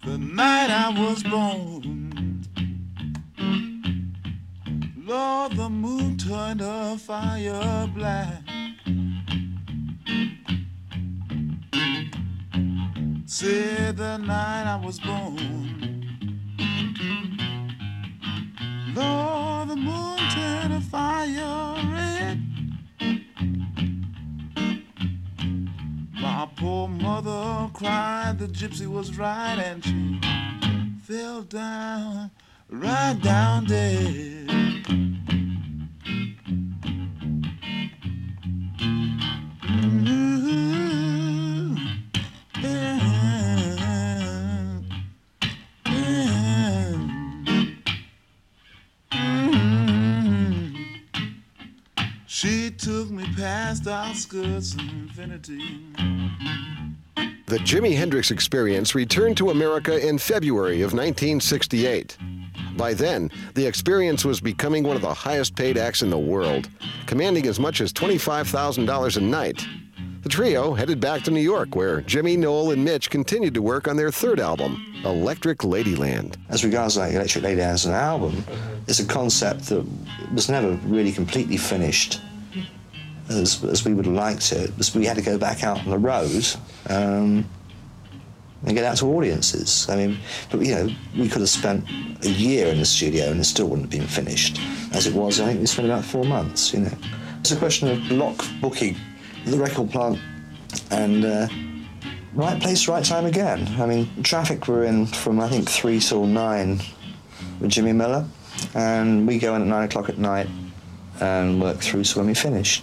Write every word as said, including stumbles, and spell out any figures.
the night I was born. Lord, the moon turned her fire black. Said the night I was born. Lord, the moon turned her fire red. My poor mother cried, the gypsy was right, and she fell down, right down dead. Mm-hmm. Yeah. Yeah. Mm-hmm. She took me past the outskirts of infinity. The Jimi Hendrix Experience returned to America in February of nineteen sixty-eight. By then, the Experience was becoming one of the highest-paid acts in the world, commanding as much as twenty-five thousand dollars a night. The trio headed back to New York, where Jimmy, Noel, and Mitch continued to work on their third album, Electric Ladyland. As regards like Electric Ladyland as an album, it's a concept that was never really completely finished as, as we would have liked it. We had to go back out on the road um, and get out to audiences. I mean, but you know, we could have spent a year in the studio and it still wouldn't have been finished. As it was, I think we spent about four months, you know. It's a question of block booking the record plant and uh, right place, right time again. I mean, Traffic were in from, I think, three till nine with Jimmy Miller, and we go in at nine o'clock at night and work through to when we finished.